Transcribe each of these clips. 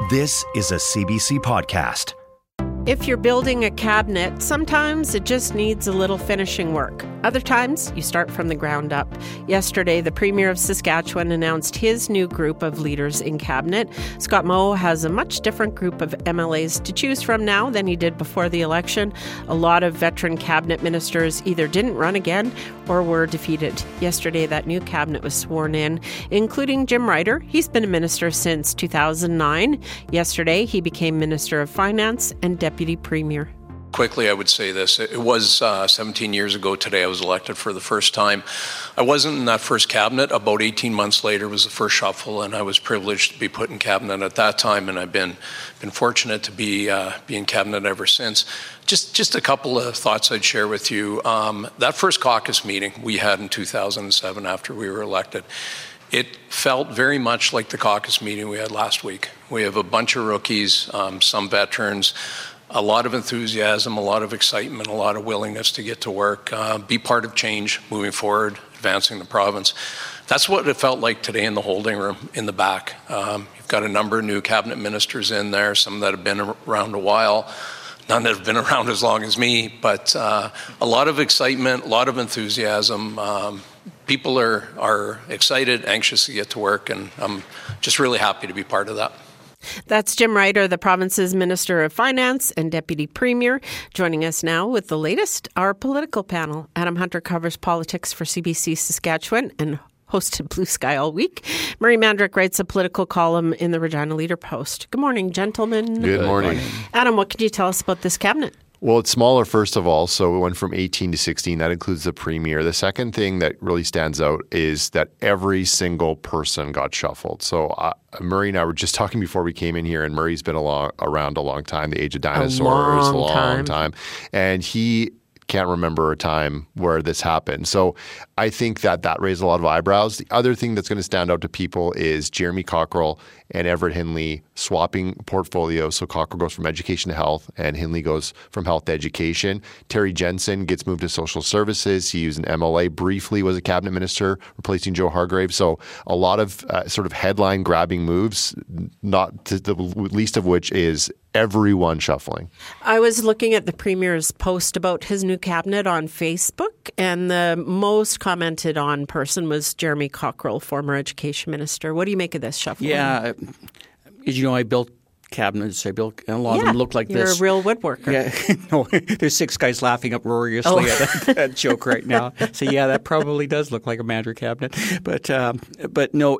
This is a CBC podcast. If you're building a cabinet, sometimes it just needs a little finishing work. Other times, you start from the ground up. Yesterday, the Premier of Saskatchewan announced his new group of leaders in cabinet. Scott Moe has a much different group of MLAs to choose from now than he did before the election. A lot of veteran cabinet ministers either didn't run again or were defeated. Yesterday, that new cabinet was sworn in, including Jim Ryder. He's been a minister since 2009. Yesterday, he became Minister of Finance and Deputy Premier. Quickly, I would say this. It was 17 years ago today I was elected for the first time. I wasn't in that first cabinet. About 18 months later was the first shuffle, and I was privileged to be put in cabinet at that time, and I've been fortunate to be in cabinet ever since. Just a couple of thoughts I'd share with you. That first caucus meeting we had in 2007 after we were elected, it felt very much like the caucus meeting we had last week. We have a bunch of rookies, some veterans, a lot of enthusiasm, a lot of excitement, a lot of willingness to get to work, be part of change moving forward, advancing the province. That's what it felt like today in the holding room in the back. You've got a number of new cabinet ministers in there, some that have been around a while, none that have been around as long as me, but a lot of excitement, a lot of enthusiasm. People are excited, anxious to get to work, and I'm just really happy to be part of that. That's Jim Ryder, the province's Minister of Finance and Deputy Premier. Joining us now with the latest, our political panel. Adam Hunter covers politics for CBC Saskatchewan and hosted Blue Sky all week. Murray Mandrick writes a political column in the Regina Leader-Post. Good morning, gentlemen. Good morning. Adam, what can you tell us about this cabinet? Well, it's smaller, first of all, so we went from 18 to 16. That includes the Premier. The second thing that really stands out is that every single person got shuffled. So Murray and I were just talking before we came in here, and Murray's been around a long time, the age of dinosaurs, a long time. And he can't remember a time where this happened. So I think that raised a lot of eyebrows. The other thing that's going to stand out to people is Jeremy Cockrell and Everett Hindley swapping portfolios. So Cockrell goes from education to health and Hindley goes from health to education. Terry Jensen gets moved to social services. He was an MLA briefly, was a cabinet minister, replacing Joe Hargrave. So a lot of sort of headline grabbing moves, not to the least of which is everyone shuffling. I was looking at the Premier's post about his new cabinet on Facebook, and the most commented on person was Jeremy Cockrell, former education minister. What do you make of this shuffling? Yeah, as you know, I built cabinets. And a lot of them look like this. You're a real woodworker. Yeah, no, there's six guys laughing uproariously at that joke right now. So yeah, that probably does look like a Mandrick cabinet. But no,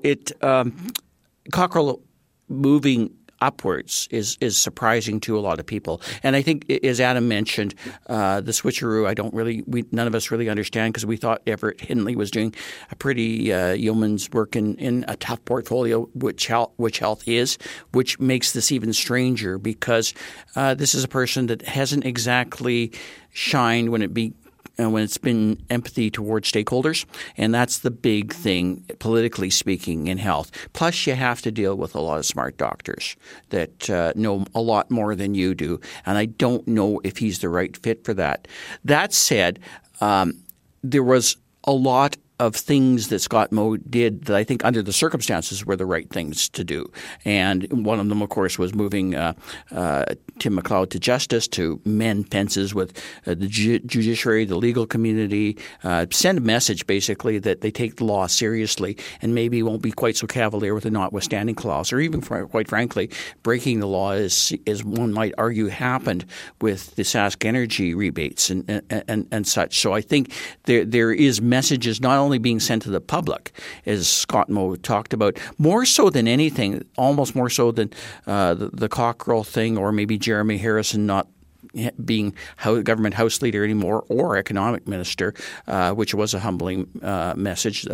Cockrell moving upwards is surprising to a lot of people. And I think, as Adam mentioned, the switcheroo, none of us really understand, because we thought Everett Hindley was doing a pretty yeoman's work in a tough portfolio, which health is, which makes this even stranger, because this is a person that hasn't exactly shined when it's been empathy towards stakeholders, and that's the big thing, politically speaking, in health. Plus, you have to deal with a lot of smart doctors that know a lot more than you do, and I don't know if he's the right fit for that. That said, there was a lot of things that Scott Moe did that I think under the circumstances were the right things to do. And one of them, of course, was moving Tim McLeod to justice, to mend fences with the judiciary, the legal community, send a message basically that they take the law seriously and maybe won't be quite so cavalier with a notwithstanding clause, or even, quite frankly, breaking the law, as one might argue happened with the Sask Energy rebates and such. So I think there is messages not only being sent to the public, as Scott Moe talked about, more so than anything, almost more so than the Cockrell thing, or maybe Jeremy Harrison not being government House Leader anymore, or economic minister, which was a humbling message.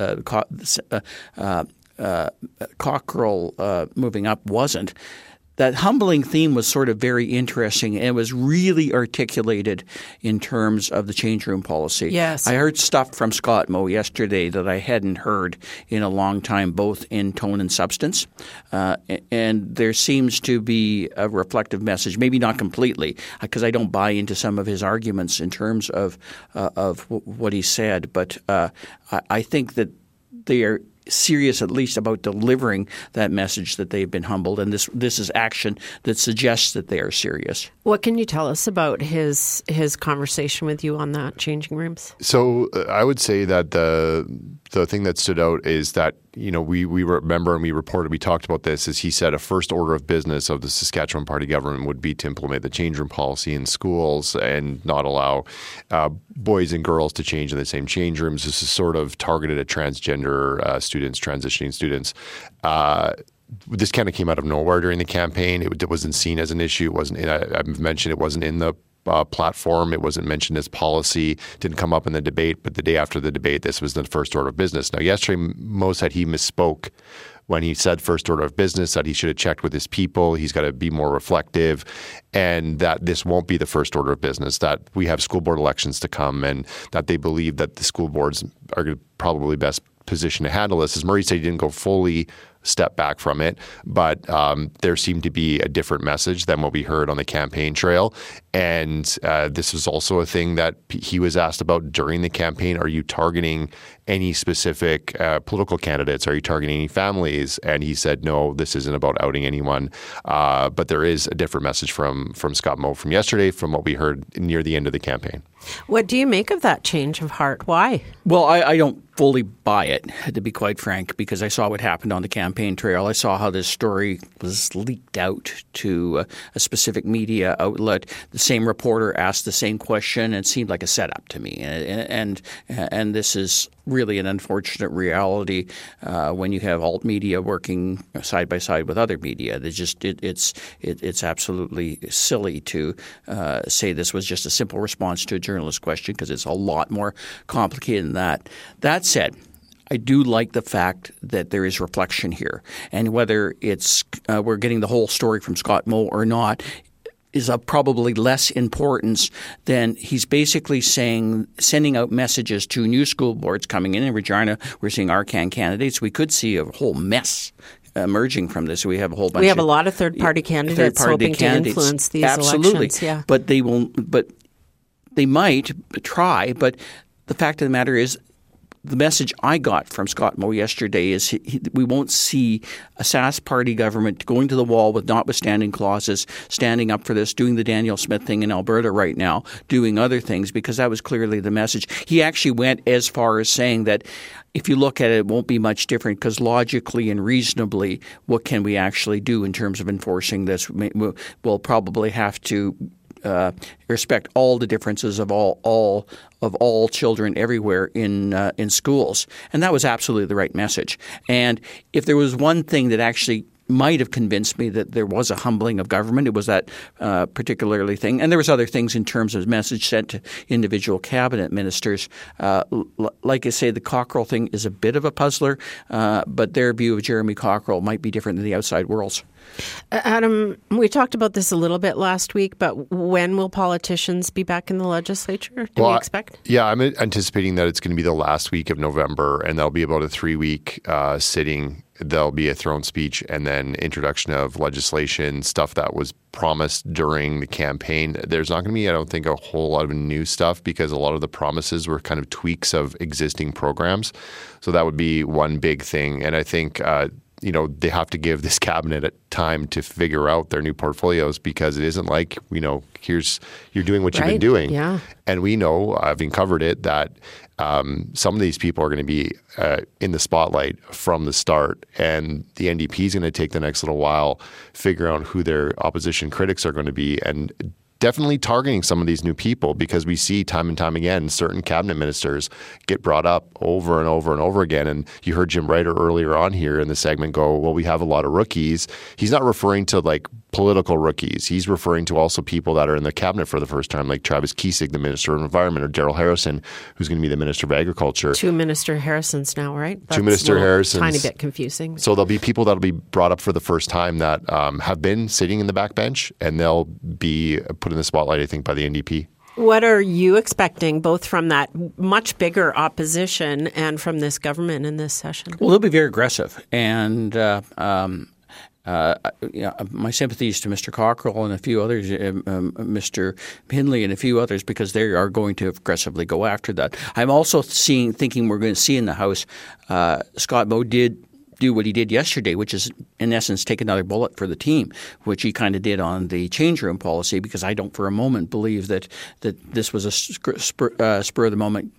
Cockrell moving up wasn't. That humbling theme was sort of very interesting, and it was really articulated in terms of the change room policy. Yes. I heard stuff from Scott Moe yesterday that I hadn't heard in a long time, both in tone and substance. And there seems to be a reflective message, maybe not completely, because I don't buy into some of his arguments in terms of what he said. But I think that serious at least about delivering that message that they've been humbled, and this is action that suggests that they are serious. What can you tell us about his conversation with you on that, changing rooms? So I would say that the thing that stood out is that, we remember and we talked about this, is he said a first order of business of the Saskatchewan Party government would be to implement the change room policy in schools and not allow boys and girls to change in the same change rooms. This is sort of targeted at transgender students, transitioning students. This kind of came out of nowhere during the campaign. It wasn't seen as an issue. It wasn't. I've mentioned it wasn't in the platform. It wasn't mentioned as policy. Didn't come up in the debate. But the day after the debate, this was the first order of business. Now, yesterday, Mo said he misspoke when he said first order of business, that he should have checked with his people. He's got to be more reflective, and that this won't be the first order of business, that we have school board elections to come, and that they believe that the school boards are probably best positioned to handle this. As Murray said, he didn't go fully step back from it, but there seemed to be a different message than what we heard on the campaign trail. And this was also a thing that he was asked about during the campaign. Are you targeting any specific political candidates? Are you targeting any families? And he said, no, this isn't about outing anyone. But there is a different message from Scott Moe from yesterday, from what we heard near the end of the campaign. What do you make of that change of heart? Why? Well, I don't fully buy it, to be quite frank, because I saw what happened on the campaign trail. I saw how this story was leaked out to a specific media outlet. The same reporter asked the same question, and it seemed like a setup to me. And this is really an unfortunate reality when you have alt media working side by side with other media. It's absolutely silly to say this was just a simple response to a journalist question, because it's a lot more complicated than that. That said, I do like the fact that there is reflection here, and whether it's we're getting the whole story from Scott Moe or not is of probably less importance than he's basically sending out messages to new school boards coming in Regina. We're seeing Arcan candidates. We could see a whole mess emerging from this. We have a whole bunch. We have a lot of third-party candidates hoping to influence these elections. Yeah, but they might try. But the fact of the matter is, the message I got from Scott Moe yesterday is we won't see a Sask party government going to the wall with notwithstanding clauses, standing up for this, doing the Danielle Smith thing in Alberta right now, doing other things, because that was clearly the message. He actually went as far as saying that if you look at it, it won't be much different, because logically and reasonably, what can we actually do in terms of enforcing this? We'll probably have to respect all the differences of all children everywhere in schools, and that was absolutely the right message. And if there was one thing that actually might have convinced me that there was a humbling of government, it was that particularly thing. And there was other things in terms of message sent to individual cabinet ministers. Like I say, the Cockrell thing is a bit of a puzzler, but their view of Jeremy Cockrell might be different than the outside world's. Adam, we talked about this a little bit last week, but when will politicians be back in the legislature? Do we expect? Yeah, I'm anticipating that it's going to be the last week of November, and there'll be about a 3-week sitting. There'll be a throne speech and then introduction of legislation, stuff that was promised during the campaign. There's not going to be, I don't think, a whole lot of new stuff, because a lot of the promises were kind of tweaks of existing programs. So that would be one big thing. And I think they have to give this cabinet time to figure out their new portfolios, because it isn't like, you're doing what you've been doing. Yeah. And we know, having covered it, that some of these people are going to be in the spotlight from the start, and the NDP is going to take the next little while figuring out who their opposition critics are going to be, and definitely targeting some of these new people, because we see time and time again certain cabinet ministers get brought up over and over and over again. And you heard Jim Ryder earlier on here in the segment go, well, we have a lot of rookies. He's not referring to like political rookies. He's referring to also people that are in the cabinet for the first time, like Travis Keesig, the Minister of Environment, or Daryl Harrison, who's going to be the Minister of Agriculture. 2 Minister Harrisons now, right? That's 2 Minister Harrisons. Tiny bit confusing. So there'll be people that'll be brought up for the first time that have been sitting in the backbench, and they'll be put in the spotlight, I think, by the NDP. What are you expecting, both from that much bigger opposition and from this government in this session? Well, they'll be very aggressive, and my sympathies to Mr. Cockrell and a few others, Mr. Hindley and a few others, because they are going to aggressively go after that. I'm also thinking we're going to see in the House, Scott Moe did do what he did yesterday, which is in essence take another bullet for the team, which he kind of did on the change room policy, because I don't for a moment believe that this was a spur of the moment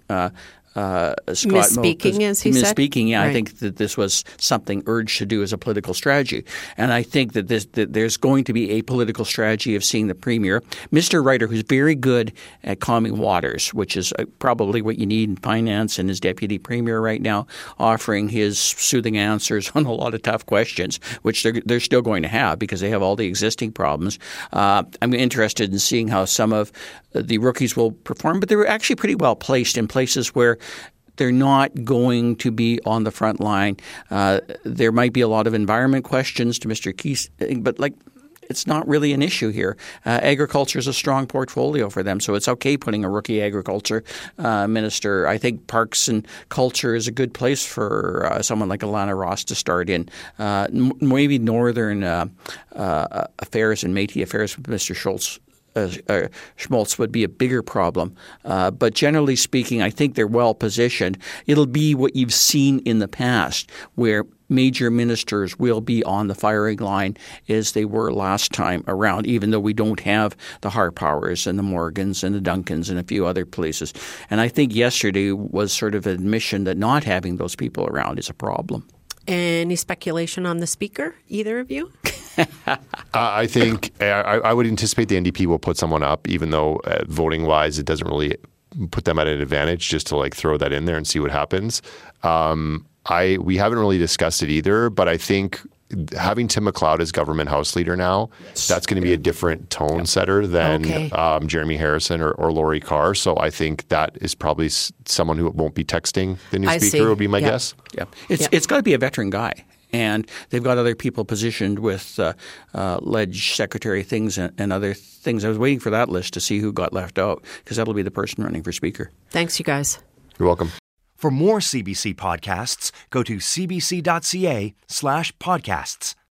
Scott misspeaking, as he said? Misspeaking, yeah. Right. I think that this was something urged to do as a political strategy. And I think that there's going to be a political strategy of seeing the Premier, Mr. Ryder, who's very good at calming waters, which is probably what you need in finance, and his Deputy Premier right now, offering his soothing answers on a lot of tough questions, which they're still going to have because they have all the existing problems. I'm interested in seeing how some of the rookies will perform, but they're actually pretty well placed in places where they're not going to be on the front line. There might be a lot of environment questions to Mr. Keith, but it's not really an issue here. Agriculture is a strong portfolio for them, so it's okay putting a rookie agriculture minister. I think parks and culture is a good place for someone like Alana Ross to start in. Maybe northern affairs and Métis affairs with Mr. Schmaltz would be a bigger problem. But generally speaking, I think they're well positioned. It'll be what you've seen in the past, where major ministers will be on the firing line as they were last time around, even though we don't have the Harpowers and the Morgans and the Duncans and a few other places. And I think yesterday was sort of an admission that not having those people around is a problem. Any speculation on the Speaker, either of you? I think I would anticipate the NDP will put someone up, even though voting-wise it doesn't really put them at an advantage, just to throw that in there and see what happens. We haven't really discussed it either, but I think having Tim McLeod as government House leader now, that's going to be a different tone setter than Jeremy Harrison or Laurie Carr. So I think that is probably someone who won't be texting the new speaker, would be my guess. Yeah, it's got to be a veteran guy. And they've got other people positioned with ledge secretary things and other things. I was waiting for that list to see who got left out, because that'll be the person running for speaker. Thanks, you guys. You're welcome. For more CBC podcasts, go to cbc.ca/podcasts.